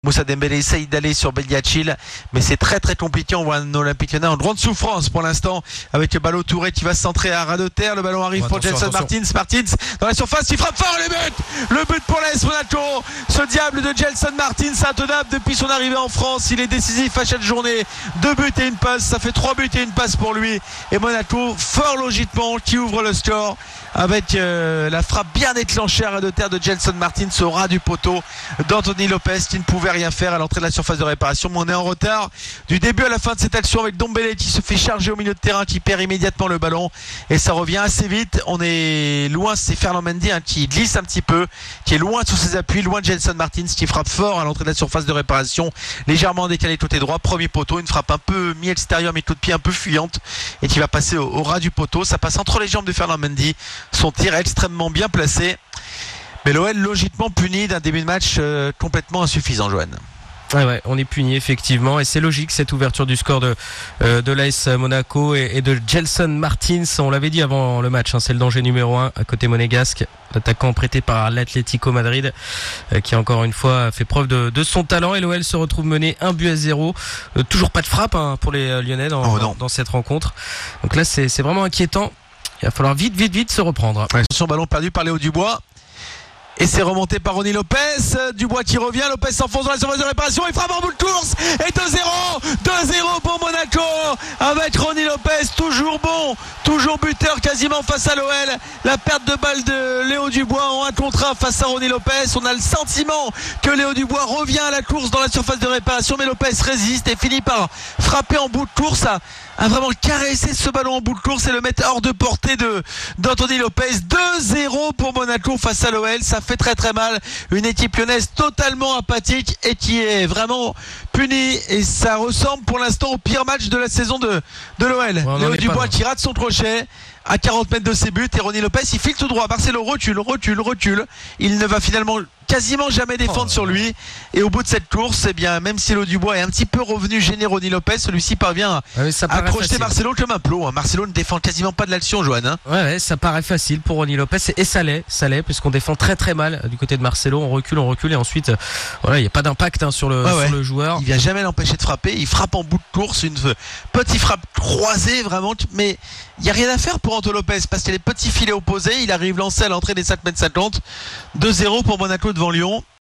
Moussa Dembélé essaye d'aller sur Bediachil, mais c'est très très compliqué. On voit un Olympique Lyonnais en grande souffrance pour l'instant avec le ballon Touré qui va se centrer à ras de terre. Le ballon arrive pour Gelson Martins. Martins dans la surface, il frappe fort le but pour l'AS Monaco. Ce diable de Gelson Martins, intenable depuis son arrivée en France. Il est décisif à chaque journée. 2 buts et une passe, ça fait 3 buts et une passe pour lui. Et Monaco, fort logiquement, qui ouvre le score avec la frappe bien déclenchée à ras de terre de Gelson Martins au ras du poteau d'Anthony Lopez qui ne pouvait rien faire à l'entrée de la surface de réparation. Mais on est en retard du début à la fin de cette action avec Ndombele qui se fait charger au milieu de terrain, qui perd immédiatement le ballon et ça revient assez vite. On est loin, c'est Ferland Mendy qui glisse un petit peu, qui est loin sur ses appuis, loin de Gelson Martins qui frappe fort à l'entrée de la surface de réparation, légèrement décalé côté droit, premier poteau, une frappe un peu mi-extérieure, mi-coup de pied un peu fuyante et qui va passer au ras du poteau. Ça passe entre les jambes de Ferland Mendy, son tir est extrêmement bien placé. Mais l'OL logiquement puni d'un début de match complètement insuffisant, Joanne. Ouais, on est puni effectivement et c'est logique cette ouverture du score de l'AS Monaco et de Gelson Martins. On l'avait dit avant le match, c'est le danger numéro 1 à côté monégasque, l'attaquant prêté par l'Atlético Madrid qui encore une fois fait preuve de son talent et l'OL se retrouve mené 1-0. Toujours pas de frappe pour les Lyonnais dans cette rencontre. Donc là c'est vraiment inquiétant. Il va falloir vite se reprendre. Attention, ballon perdu par Léo Dubois. Et c'est remonté par Ronny Lopez. Dubois qui revient. Lopez s'enfonce dans la surface de réparation. Il frappe en bout de course. Et 2-0. 2-0 pour Monaco. Avec Ronny Lopez. Toujours bon. Toujours buteur quasiment face à l'OL. La perte de balle de Léo Dubois en 1 contre 1 face à Ronny Lopez. On a le sentiment que Léo Dubois revient à la course dans la surface de réparation. Mais Lopez résiste et finit par frapper en bout de course. A vraiment caressé ce ballon en bout de course et le mettre hors de portée d'Anthony Lopez. 2-0 pour Monaco face à l'OL. Ça fait très très mal. Une équipe lyonnaise totalement apathique et qui est vraiment punie. Et ça ressemble pour l'instant au pire match de la saison de l'OL. Léo Dubois qui rate son crochet à 40 mètres de ses buts et Ronny Lopez il file tout droit. Marcelo recule. Il ne va finalement quasiment jamais défendre sur lui et au bout de cette course, eh bien, même si Léo Dubois est un petit peu revenu gêner Ronny Lopez, celui-ci parvient à projeter Marcelo comme un plot. Marcelo ne défend quasiment pas de l'action, Joanne. Ouais, ça paraît facile pour Ronny Lopez et ça l'est puisqu'on défend très très mal du côté de Marcelo. On recule et ensuite il n'y a pas d'impact sur le joueur. Il vient jamais l'empêcher de frapper. Il frappe en bout de course, une petite frappe croisée vraiment, mais il n'y a rien à faire pour Anto Lopez parce qu'il y a les petits filets opposés. Il arrive lancé à l'entrée des 5 mètres 50. 2-0 pour Monaco devant Lyon.